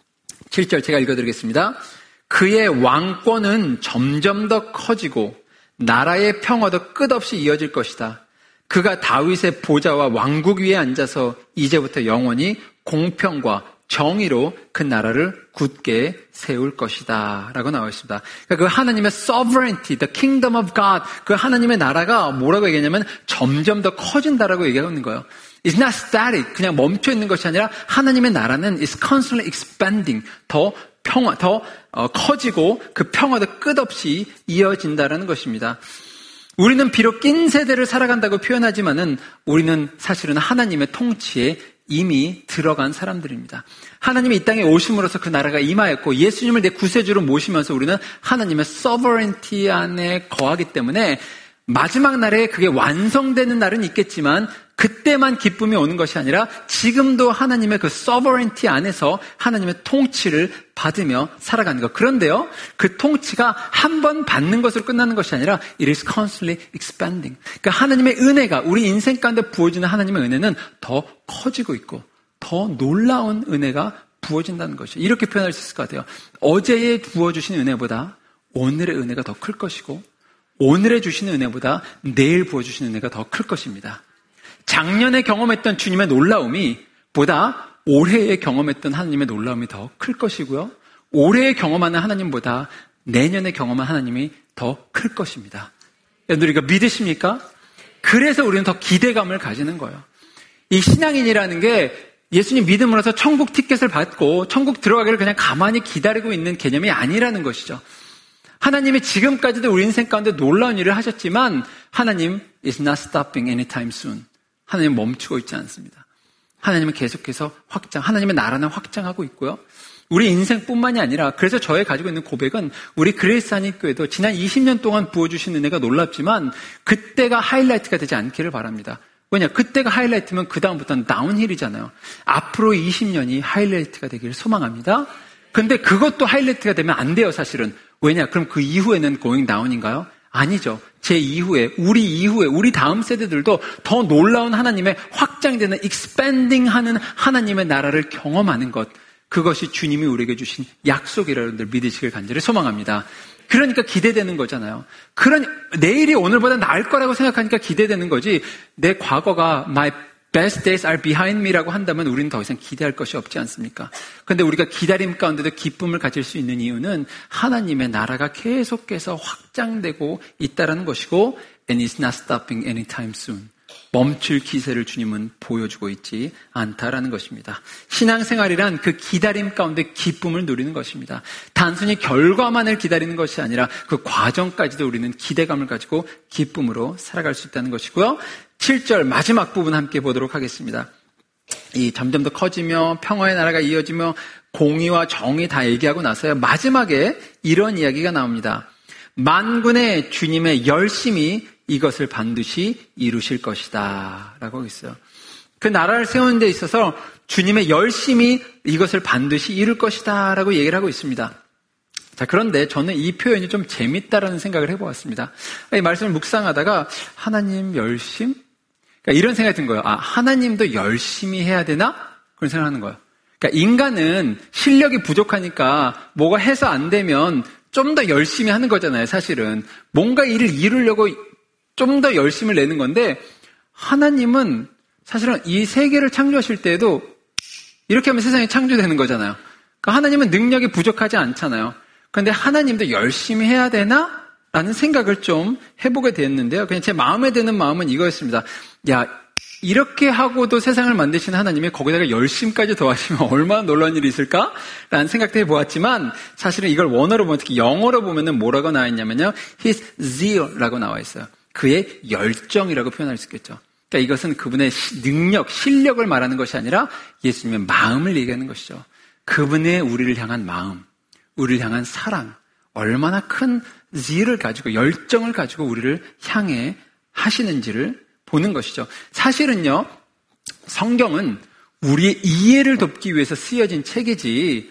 칠 절 제가 읽어드리겠습니다. 그의 왕권은 점점 더 커지고 나라의 평화도 끝없이 이어질 것이다. 그가 다윗의 보좌와 왕국 위에 앉아서 이제부터 영원히 공평과 정의로 그 나라를 굳게 세울 것이다 라고 나와 있습니다. 그러니까 그 하나님의 sovereignty, the kingdom of God, 그 하나님의 나라가 뭐라고 얘기하냐면 점점 더 커진다라고 얘기하고 있는 거예요. It's not static, 그냥 멈춰 있는 것이 아니라 하나님의 나라는 is constantly expanding, 더 평화, 더 어, 커지고 그 평화도 끝없이 이어진다라는 것입니다. 우리는 비록 낀 세대를 살아간다고 표현하지만은 우리는 사실은 하나님의 통치에 이미 들어간 사람들입니다. 하나님이 이 땅에 오심으로써 그 나라가 임하였고 예수님을 내 구세주로 모시면서 우리는 하나님의 sovereignty 안에 거하기 때문에 마지막 날에 그게 완성되는 날은 있겠지만 그때만 기쁨이 오는 것이 아니라 지금도 하나님의 그 sovereignty 안에서 하나님의 통치를 받으며 살아가는 것. 그런데요, 그 통치가 한 번 받는 것으로 끝나는 것이 아니라 it is constantly expanding. 그러니까 하나님의 은혜가 우리 인생 가운데 부어지는 하나님의 은혜는 더 커지고 있고 더 놀라운 은혜가 부어진다는 것이죠. 이렇게 표현할 수 있을 것 같아요. 어제에 부어주신 은혜보다 오늘의 은혜가 더 클 것이고 오늘에 주시는 은혜보다 내일 부어주시는 은혜가 더 클 것입니다. 작년에 경험했던 주님의 놀라움이 보다 올해에 경험했던 하나님의 놀라움이 더 클 것이고요. 올해에 경험하는 하나님보다 내년에 경험한 하나님이 더 클 것입니다. 여러분 이거 믿으십니까? 그래서 우리는 더 기대감을 가지는 거예요. 이 신앙인이라는 게 예수님 믿음으로서 천국 티켓을 받고 천국 들어가기를 그냥 가만히 기다리고 있는 개념이 아니라는 것이죠. 하나님이 지금까지도 우리 인생 가운데 놀라운 일을 하셨지만 하나님 is not stopping anytime soon. 하나님은 멈추고 있지 않습니다. 하나님은 계속해서 확장, 하나님의 나라는 확장하고 있고요. 우리 인생뿐만이 아니라 그래서 저의 가지고 있는 고백은 우리 그레이스 한인교회도 지난 이십 년 동안 부어주신 은혜가 놀랍지만 그때가 하이라이트가 되지 않기를 바랍니다. 왜냐? 그때가 하이라이트면 그 다음부터는 다운힐이잖아요. 앞으로 이십 년이 하이라이트가 되기를 소망합니다. 근데 그것도 하이라이트가 되면 안 돼요, 사실은. 왜냐? 그럼 그 이후에는 going down인가요? 아니죠. 제 이후에, 우리 이후에, 우리 다음 세대들도 더 놀라운 하나님의 확장되는 expanding 하는 하나님의 나라를 경험하는 것. 그것이 주님이 우리에게 주신 약속이라 여러분들 믿으시길 간절히 소망합니다. 그러니까 기대되는 거잖아요. 그러니 내일이 오늘보다 나을 거라고 생각하니까 기대되는 거지. 내 과거가 my best days are behind me라고 한다면 우리는 더 이상 기대할 것이 없지 않습니까? 그런데 우리가 기다림 가운데도 기쁨을 가질 수 있는 이유는 하나님의 나라가 계속해서 확장되고 있다는 것이고 and it's not stopping anytime soon. 멈출 기세를 주님은 보여주고 있지 않다라는 것입니다. 신앙생활이란 그 기다림 가운데 기쁨을 누리는 것입니다. 단순히 결과만을 기다리는 것이 아니라 그 과정까지도 우리는 기대감을 가지고 기쁨으로 살아갈 수 있다는 것이고요. 칠 절 마지막 부분 함께 보도록 하겠습니다. 이 점점 더 커지며 평화의 나라가 이어지며 공의와 정의 다 얘기하고 나서요. 마지막에 이런 이야기가 나옵니다. 만군의 주님의 열심이 이것을 반드시 이루실 것이다 라고 있어요. 그 나라를 세우는 데 있어서 주님의 열심이 이것을 반드시 이룰 것이다 라고 얘기를 하고 있습니다. 자, 그런데 저는 이 표현이 좀 재밌다라는 생각을 해보았습니다. 이 말씀을 묵상하다가 하나님 열심? 그러니까 이런 생각이 든 거예요. 아, 하나님도 열심히 해야 되나? 그런 생각을 하는 거예요. 그러니까 인간은 실력이 부족하니까 뭐가 해서 안 되면 좀 더 열심히 하는 거잖아요, 사실은. 뭔가 일을 이루려고 좀 더 열심을 내는 건데 하나님은 사실은 이 세계를 창조하실 때에도 이렇게 하면 세상이 창조되는 거잖아요. 그러니까 하나님은 능력이 부족하지 않잖아요. 그런데 하나님도 열심히 해야 되나? 라는 생각을 좀 해보게 됐는데요. 그냥 제 마음에 드는 마음은 이거였습니다. 야, 이렇게 하고도 세상을 만드신 하나님이 거기다가 열심까지 더하시면 얼마나 놀라운 일이 있을까? 라는 생각도 해보았지만 사실은 이걸 원어로 보면 특히 영어로 보면은 뭐라고 나와 있냐면요. His zeal라고 나와 있어요. 그의 열정이라고 표현할 수 있겠죠. 그러니까 이것은 그분의 능력, 실력을 말하는 것이 아니라 예수님의 마음을 얘기하는 것이죠. 그분의 우리를 향한 마음, 우리를 향한 사랑, 얼마나 큰 zeal을 가지고 열정을 가지고 우리를 향해 하시는지를 보는 것이죠. 사실은요, 성경은 우리의 이해를 돕기 위해서 쓰여진 책이지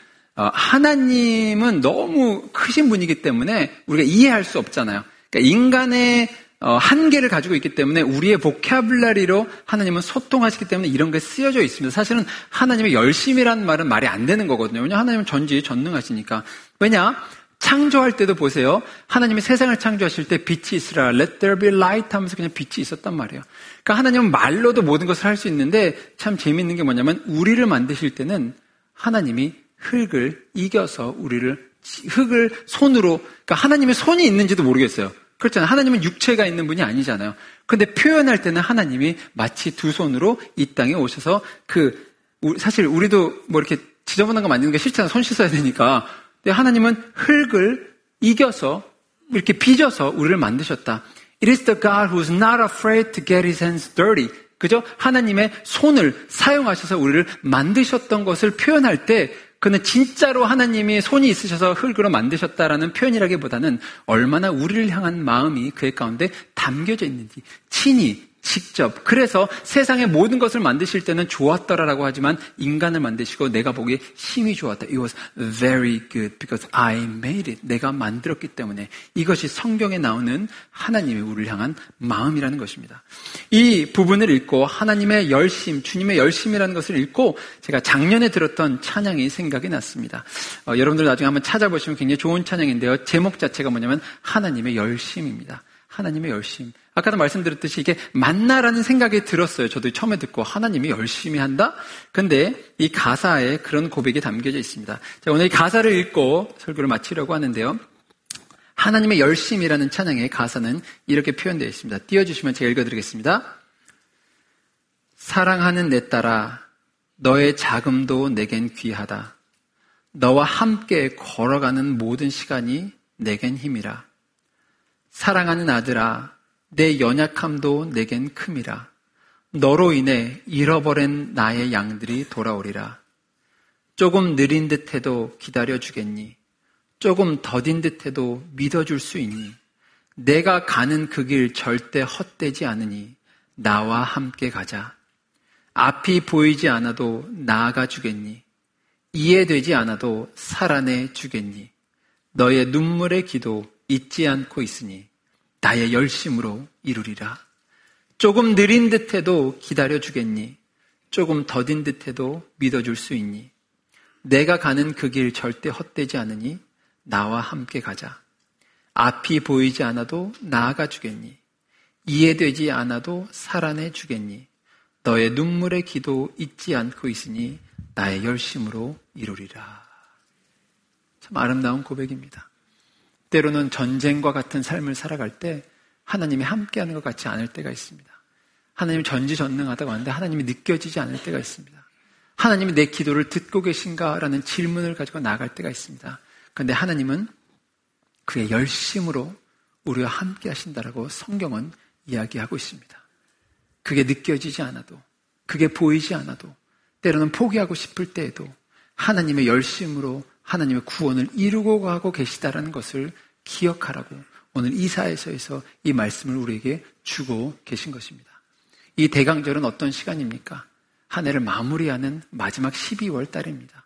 하나님은 너무 크신 분이기 때문에 우리가 이해할 수 없잖아요. 그러니까 인간의 한계를 가지고 있기 때문에 우리의 보캐블러리로 하나님은 소통하시기 때문에 이런 게 쓰여져 있습니다. 사실은 하나님의 열심이라는 말은 말이 안 되는 거거든요. 왜냐하면 하나님은 전지전능하시니까. 왜냐? 창조할 때도 보세요. 하나님이 세상을 창조하실 때 빛이 있으라, let there be light 하면서 그냥 빛이 있었단 말이에요. 그러니까 하나님은 말로도 모든 것을 할 수 있는데 참 재미있는 게 뭐냐면 우리를 만드실 때는 하나님이 흙을 이겨서 우리를, 흙을 손으로, 그러니까 하나님의 손이 있는지도 모르겠어요. 그렇잖아요. 하나님은 육체가 있는 분이 아니잖아요. 그런데 표현할 때는 하나님이 마치 두 손으로 이 땅에 오셔서 그, 사실 우리도 뭐 이렇게 지저분한 거 만드는 게 싫잖아요. 손 씻어야 되니까. 하나님은 흙을 이겨서 이렇게 빚어서 우리를 만드셨다. It is the God who is not afraid to get his hands dirty. 그죠? 하나님의 손을 사용하셔서 우리를 만드셨던 것을 표현할 때 그는 진짜로 하나님이 손이 있으셔서 흙으로 만드셨다라는 표현이라기보다는 얼마나 우리를 향한 마음이 그의 가운데 담겨져 있는지 친히 직접. 그래서 세상의 모든 것을 만드실 때는 좋았더라라고 하지만 인간을 만드시고 내가 보기에 심히 좋았다. It was very good because I made it. 내가 만들었기 때문에 이것이 성경에 나오는 하나님의 우리를 향한 마음이라는 것입니다. 이 부분을 읽고 하나님의 열심, 주님의 열심이라는 것을 읽고 제가 작년에 들었던 찬양이 생각이 났습니다. 어, 여러분들 나중에 한번 찾아보시면 굉장히 좋은 찬양인데요. 제목 자체가 뭐냐면 하나님의 열심입니다. 하나님의 열심. 아까도 말씀드렸듯이 이게 맞나라는 생각이 들었어요. 저도 처음에 듣고 하나님이 열심히 한다? 근데 이 가사에 그런 고백이 담겨져 있습니다. 자, 오늘 이 가사를 읽고 설교를 마치려고 하는데요. 하나님의 열심이라는 찬양의 가사는 이렇게 표현되어 있습니다. 띄워주시면 제가 읽어드리겠습니다. 사랑하는 내 딸아, 너의 자금도 내겐 귀하다. 너와 함께 걸어가는 모든 시간이 내겐 힘이라. 사랑하는 아들아, 내 연약함도 내겐 큼이라. 너로 인해 잃어버린 나의 양들이 돌아오리라. 조금 느린 듯해도 기다려주겠니? 조금 더딘 듯해도 믿어줄 수 있니? 내가 가는 그 길 절대 헛되지 않으니 나와 함께 가자. 앞이 보이지 않아도 나아가 주겠니? 이해되지 않아도 살아내 주겠니? 너의 눈물의 기도 잊지 않고 있으니 나의 열심으로 이루리라. 조금 느린 듯해도 기다려주겠니? 조금 더딘 듯해도 믿어줄 수 있니? 내가 가는 그 길 절대 헛되지 않으니 나와 함께 가자. 앞이 보이지 않아도 나아가 주겠니? 이해되지 않아도 살아내 주겠니? 너의 눈물의 기도 잊지 않고 있으니 나의 열심으로 이루리라. 참 아름다운 고백입니다. 때로는 전쟁과 같은 삶을 살아갈 때 하나님이 함께하는 것 같지 않을 때가 있습니다. 하나님이 전지전능하다고 하는데 하나님이 느껴지지 않을 때가 있습니다. 하나님이 내 기도를 듣고 계신가라는 질문을 가지고 나아갈 때가 있습니다. 그런데 하나님은 그의 열심으로 우리와 함께 하신다라고 성경은 이야기하고 있습니다. 그게 느껴지지 않아도, 그게 보이지 않아도, 때로는 포기하고 싶을 때에도 하나님의 열심으로 하나님의 구원을 이루고 가고 계시다라는 것을 기억하라고 오늘 이사야서에서 이 말씀을 우리에게 주고 계신 것입니다. 이 대강절은 어떤 시간입니까? 한 해를 마무리하는 마지막 십이월 달입니다.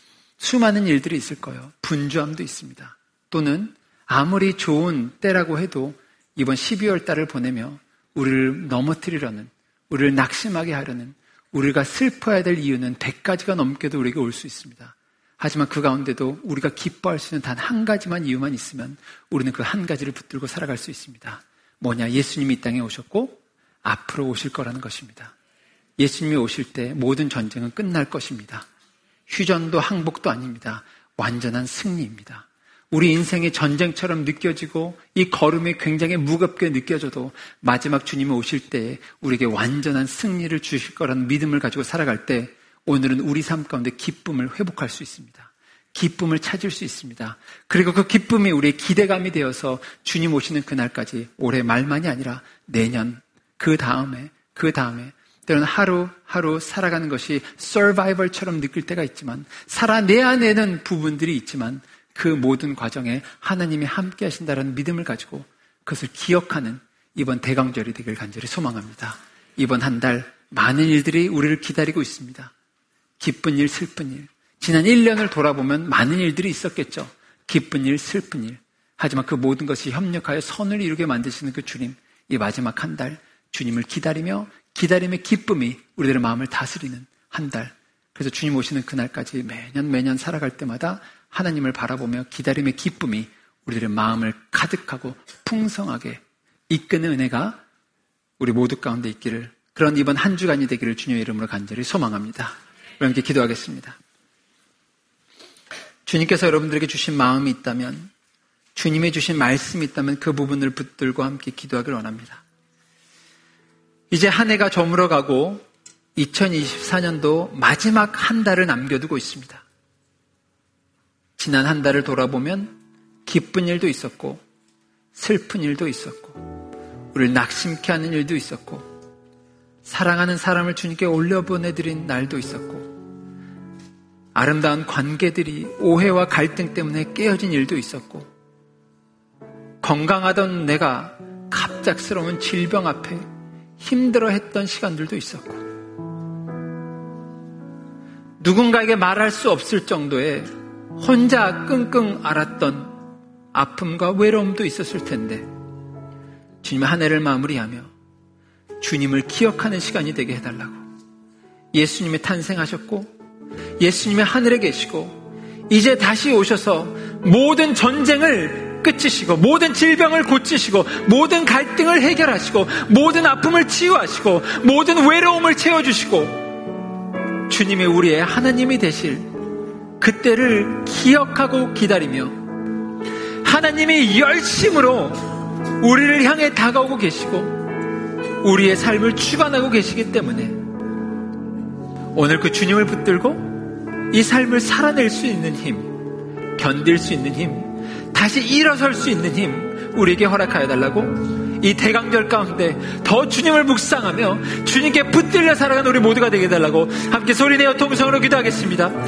수많은 일들이 있을 거예요. 분주함도 있습니다. 또는 아무리 좋은 때라고 해도 이번 십이월 달을 보내며 우리를 넘어뜨리려는, 우리를 낙심하게 하려는, 우리가 슬퍼해야 될 이유는 백 가지가 넘게도 우리에게 올 수 있습니다. 하지만 그 가운데도 우리가 기뻐할 수 있는 단 한 가지만 이유만 있으면 우리는 그 한 가지를 붙들고 살아갈 수 있습니다. 뭐냐? 예수님이 이 땅에 오셨고 앞으로 오실 거라는 것입니다. 예수님이 오실 때 모든 전쟁은 끝날 것입니다. 휴전도 항복도 아닙니다. 완전한 승리입니다. 우리 인생의 전쟁처럼 느껴지고 이 걸음이 굉장히 무겁게 느껴져도 마지막 주님이 오실 때 우리에게 완전한 승리를 주실 거라는 믿음을 가지고 살아갈 때 오늘은 우리 삶 가운데 기쁨을 회복할 수 있습니다. 기쁨을 찾을 수 있습니다. 그리고 그 기쁨이 우리의 기대감이 되어서 주님 오시는 그날까지 올해 말만이 아니라 내년, 그 다음에, 그 다음에 때로는 하루하루 살아가는 것이 서바이벌처럼 느낄 때가 있지만 살아내야 되는 부분들이 있지만 그 모든 과정에 하나님이 함께 하신다는 믿음을 가지고 그것을 기억하는 이번 대강절이 되길 간절히 소망합니다. 이번 한 달 많은 일들이 우리를 기다리고 있습니다. 기쁜 일, 슬픈 일. 지난 일 년을 돌아보면 많은 일들이 있었겠죠. 기쁜 일, 슬픈 일. 하지만 그 모든 것이 협력하여 선을 이루게 만드시는 그 주님, 이 마지막 한 달 주님을 기다리며 기다림의 기쁨이 우리들의 마음을 다스리는 한 달. 그래서 주님 오시는 그날까지 매년 매년 살아갈 때마다 하나님을 바라보며 기다림의 기쁨이 우리들의 마음을 가득하고 풍성하게 이끄는 은혜가 우리 모두 가운데 있기를, 그런 이번 한 주간이 되기를 주님의 이름으로 간절히 소망합니다. 여러분께 기도하겠습니다. 주님께서 여러분들에게 주신 마음이 있다면, 주님이 주신 말씀이 있다면 그 부분을 붙들고 함께 기도하기를 원합니다. 이제 한 해가 저물어가고 이천이십사 년도 마지막 한 달을 남겨두고 있습니다. 지난 한 달을 돌아보면 기쁜 일도 있었고 슬픈 일도 있었고 우리를 낙심케 하는 일도 있었고 사랑하는 사람을 주님께 올려보내드린 날도 있었고 아름다운 관계들이 오해와 갈등 때문에 깨어진 일도 있었고 건강하던 내가 갑작스러운 질병 앞에 힘들어했던 시간들도 있었고 누군가에게 말할 수 없을 정도의 혼자 끙끙 앓았던 아픔과 외로움도 있었을 텐데 주님의 한 해를 마무리하며 주님을 기억하는 시간이 되게 해달라고, 예수님이 탄생하셨고 예수님이 하늘에 계시고 이제 다시 오셔서 모든 전쟁을 끝이시고 모든 질병을 고치시고 모든 갈등을 해결하시고 모든 아픔을 치유하시고 모든 외로움을 채워주시고 주님이 우리의 하나님이 되실 그때를 기억하고 기다리며 하나님이 열심으로 우리를 향해 다가오고 계시고 우리의 삶을 주관하고 계시기 때문에 오늘 그 주님을 붙들고 이 삶을 살아낼 수 있는 힘, 견딜 수 있는 힘, 다시 일어설 수 있는 힘 우리에게 허락하여 달라고, 이 대강절 가운데 더 주님을 묵상하며 주님께 붙들려 살아가는 우리 모두가 되게 해달라고 함께 소리내어 통성으로 기도하겠습니다.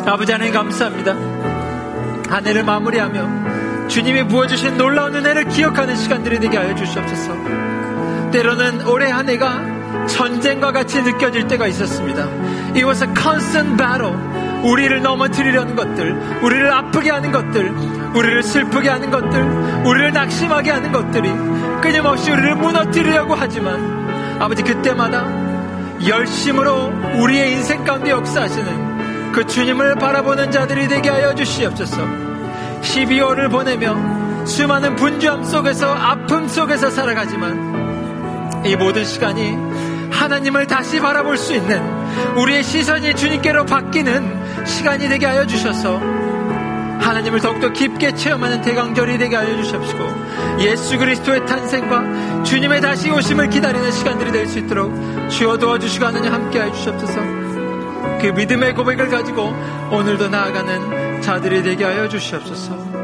아버지 하나님 감사합니다. 한 해를 마무리하며 주님이 부어주신 놀라운 은혜를 기억하는 시간들이 되게 하여 주시옵소서. 때로는 올해 한 해가 전쟁과 같이 느껴질 때가 있었습니다. It was a constant battle. 우리를 넘어뜨리려는 것들, 우리를 아프게 하는 것들, 우리를 슬프게 하는 것들, 우리를 낙심하게 하는 것들이 끊임없이 우리를 무너뜨리려고 하지만 아버지 그때마다 열심으로 우리의 인생 가운데 역사하시는 그 주님을 바라보는 자들이 되게 하여 주시옵소서. 십이월을 보내며 수많은 분주함 속에서 아픔 속에서 살아가지만 이 모든 시간이 하나님을 다시 바라볼 수 있는 우리의 시선이 주님께로 바뀌는 시간이 되게 하여 주셔서 하나님을 더욱더 깊게 체험하는 대강절이 되게 하여 주시옵시고 예수 그리스도의 탄생과 주님의 다시 오심을 기다리는 시간들이 될 수 있도록 주여 도와주시고 하나님 함께 하여 주시옵소서. 그 믿음의 고백을 가지고 오늘도 나아가는 자들이 되게 하여 주시옵소서.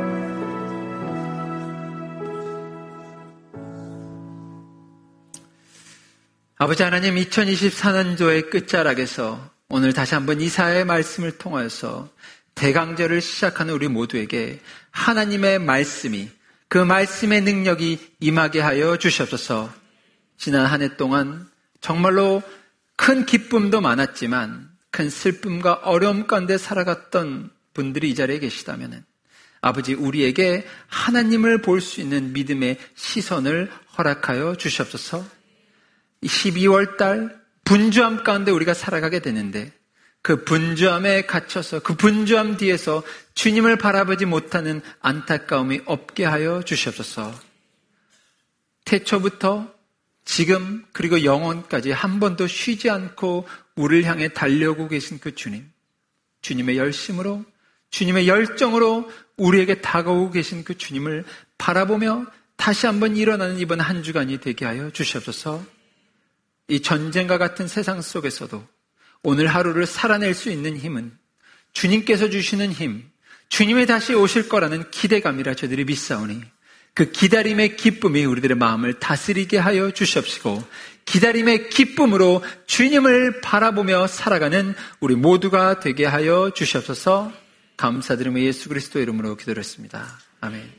아버지 하나님, 이천이십사 년도의 끝자락에서 오늘 다시 한번 이사야의 말씀을 통하여서 대강절을 시작하는 우리 모두에게 하나님의 말씀이, 그 말씀의 능력이 임하게 하여 주시옵소서. 지난 한 해 동안 정말로 큰 기쁨도 많았지만 큰 슬픔과 어려움 가운데 살아갔던 분들이 이 자리에 계시다면 아버지 우리에게 하나님을 볼 수 있는 믿음의 시선을 허락하여 주시옵소서. 십이월 달 분주함 가운데 우리가 살아가게 되는데 그 분주함에 갇혀서 그 분주함 뒤에서 주님을 바라보지 못하는 안타까움이 없게 하여 주시옵소서. 태초부터 지금 그리고 영원까지 한 번도 쉬지 않고 우리를 향해 달려오고 계신 그 주님, 주님의 열심으로 주님의 열정으로 우리에게 다가오고 계신 그 주님을 바라보며 다시 한번 일어나는 이번 한 주간이 되게 하여 주시옵소서. 이 전쟁과 같은 세상 속에서도 오늘 하루를 살아낼 수 있는 힘은 주님께서 주시는 힘, 주님이 다시 오실 거라는 기대감이라 저희들이 믿사오니 그 기다림의 기쁨이 우리들의 마음을 다스리게 하여 주시옵시고 기다림의 기쁨으로 주님을 바라보며 살아가는 우리 모두가 되게 하여 주시옵소서. 감사드리며 예수 그리스도 이름으로 기도했습니다. 아멘.